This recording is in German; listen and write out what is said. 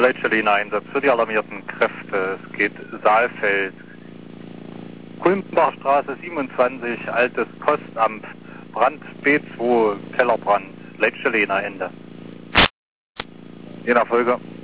Leitstelle-Einsatz für die alarmierten Kräfte. Es geht Saalfeld, Kulmbachstraße 27, altes Postamt, Brand B2, Kellerbrand, Leitstelle Ende. Je nach Folge.